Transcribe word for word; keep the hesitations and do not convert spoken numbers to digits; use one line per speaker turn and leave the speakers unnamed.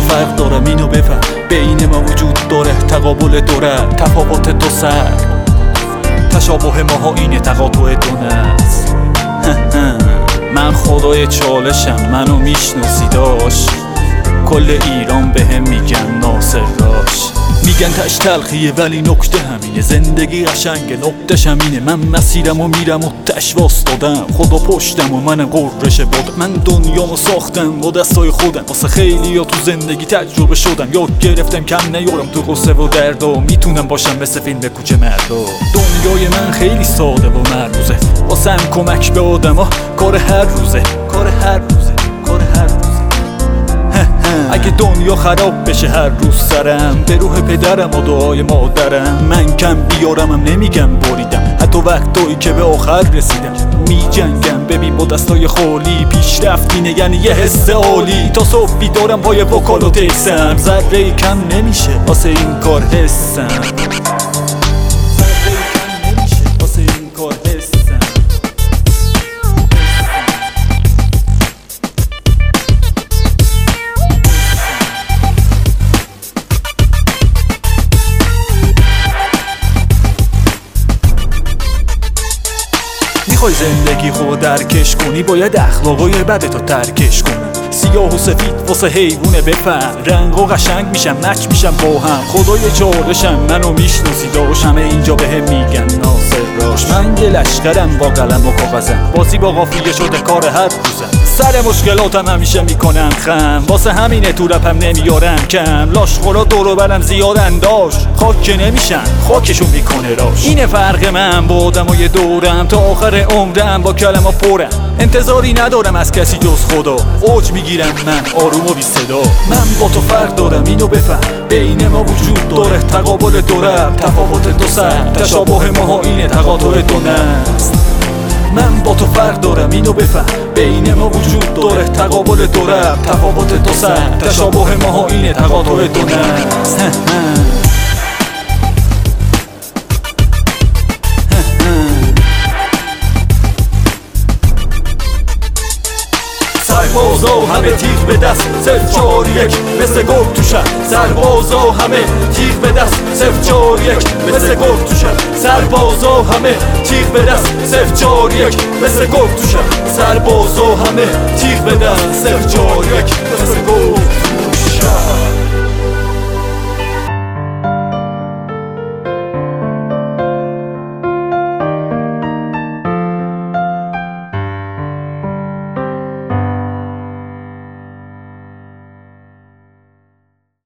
فرق دارم اینو بفهم، بین ما وجود داره تقابل دوره، تفاوت دو سر، تشابه ماها اینه تقاطع دو نسل. من خدای چالشم، منو میشناسی داشت، کل ایران به هم میگن ناصر راش. میگن تش تلخیه ولی نکته همینه، زندگی قشنگه نقطش همینه. من مسیرم و میرم و تش واستادم، خدا پشتم و من قررش بادم. من دنیامو ساختم با دستای خودم، واسه خیلی ها تو زندگی تجربه شدم. یاد گرفتم کم نیارم تو قصه و درد و میتونم باشم مثل فیلم کوچه مردا. دنیای من خیلی ساده و مرموزه، واسه هم کمک به آدم ها کار هر روزه، کار هر روزه، کار هر روزه. اگه دنیا خراب بشه هر روز سرم، به روح پدرم و دعای مادرم. من کم بیارمم نمیگم بریدم، حتی وقتایی که به آخر رسیدم می جنگم. ببین با دستای خالی پیشرفت اینه، یعنی یه حس عالی. تا صبح بیدارم پای وکال و تیسم، ذره کم نمیشه واسه این کار حسم، ذره کم نمیشه واسه این کار حسم. میخوای زندگی خود درکش کنی، باید اخلاقای بدتو ترکش کنی. سیاه و سفید واسه حیوونه بفهم، رنگ و قشنگ میشم مچ میشم با هم. خدای چالشم، منو میشناسی داشت، همه اینجا به هم میگن ناصر راش. من یه لشکرم با قلم و کاغذم، بازی با قافیه شده کار هر روزم. سر مشکلاتم همیشه میکنم خم، واسه همینه تو رپم نمیارم کم. لاشخورا دورو برم زیادن داشت، خاک که نمیشن خاکشون میکنه راش. اینه فرق من با آدمای دورم، تا آخر عمرم با کلمه پرم. انتظاری ندارم از کسی جز خدا، اوج میگیرم من آروم و بی صدا. من با تو فرق دارم اینو بفهم، بین ما وجود داره تقابل دوره، تفاوت دو سر، تشابه ماها اینه تقاطع دو نسل. من با تو فرق دارم اینو بفهم، بین ما وجود داره تقابل دوره، تفاوت دو سر، تشابه ماها اینه تقاطع دو نسل. سربازا همه تیغ به دست، صفر چار یک مثل گرگ تو شب. سربازا همه تیغ به دست، صفر چار یک مثل گرگ تو شب. سربازا همه تیغ به دست، صفر چار یک مثل گرگ تو شب. سربازا همه تیغ به دست، صفر چار یک مثل گرگ